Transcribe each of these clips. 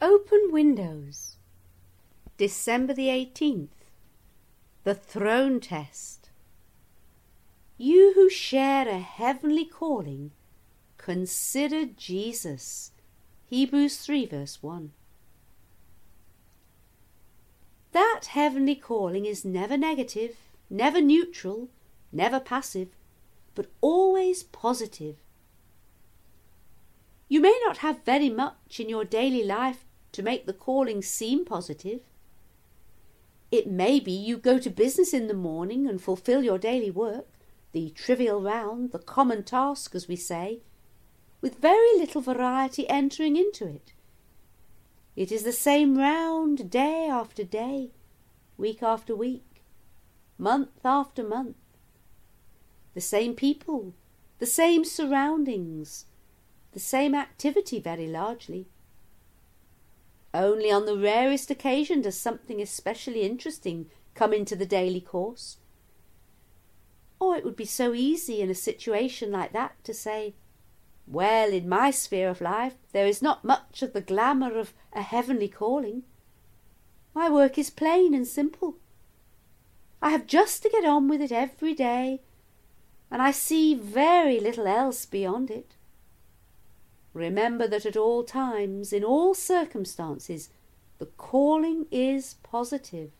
Open Windows, December the 18th. The Throne Test. You who share a heavenly calling, consider Jesus. Hebrews 3 verse 1. That heavenly calling is never negative, never neutral, never passive, but always positive. You may not have very much in your daily life to make the calling seem positive. It may be you go to business in the morning and fulfil your daily work, the trivial round, the common task, as we say, with very little variety entering into it. It is the same round day after day, week after week, month after month. The same people, the same surroundings, the same activity very largely. Only on the rarest occasion does something especially interesting come into the daily course. Or it would be so easy in a situation like that to say, well, in my sphere of life there is not much of the glamour of a heavenly calling. My work is plain and simple. I have just to get on with it every day, and I see very little else beyond it. Remember that at all times, in all circumstances, the calling is positive.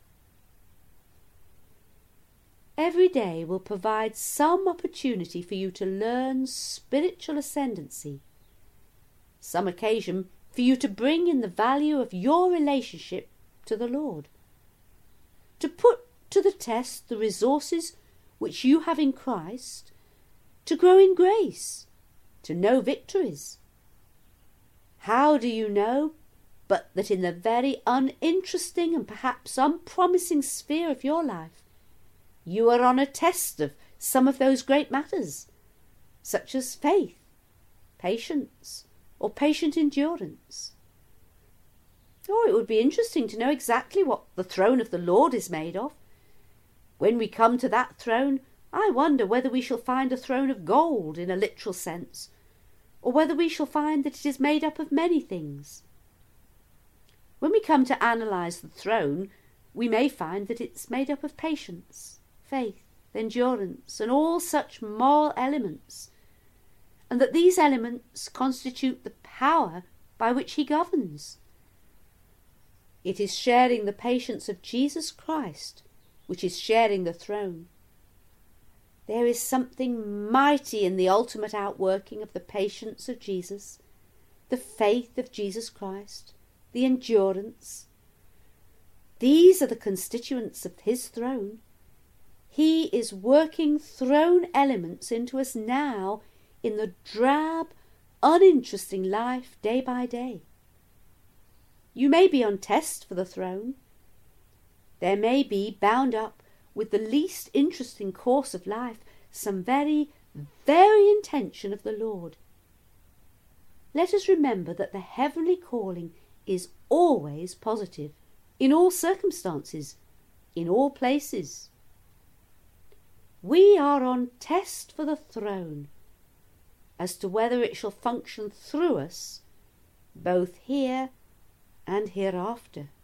Every day will provide some opportunity for you to learn spiritual ascendancy, some occasion for you to bring in the value of your relationship to the Lord, to put to the test the resources which you have in Christ, to grow in grace, to know victories. How do you know but that in the very uninteresting and perhaps unpromising sphere of your life you are on a test of some of those great matters, such as faith, patience, or patient endurance? Or it would be interesting to know exactly what the throne of the Lord is made of. When we come to that throne, I wonder whether we shall find a throne of gold in a literal sense, or whether we shall find that it is made up of many things. When we come to analyse the throne, we may find that it's made up of patience, faith, endurance, and all such moral elements, and that these elements constitute the power by which he governs. It is sharing the patience of Jesus Christ which is sharing the throne. There is something mighty in the ultimate outworking of the patience of Jesus, the faith of Jesus Christ, the endurance. These are the constituents of his throne. He is working throne elements into us now in the drab, uninteresting life day by day. You may be on test for the throne. There may be bound up with the least interesting course of life some very, very intention of the Lord. Let us remember that the heavenly calling is always positive, in all circumstances, in all places. We are on test for the throne, as to whether it shall function through us, both here and hereafter.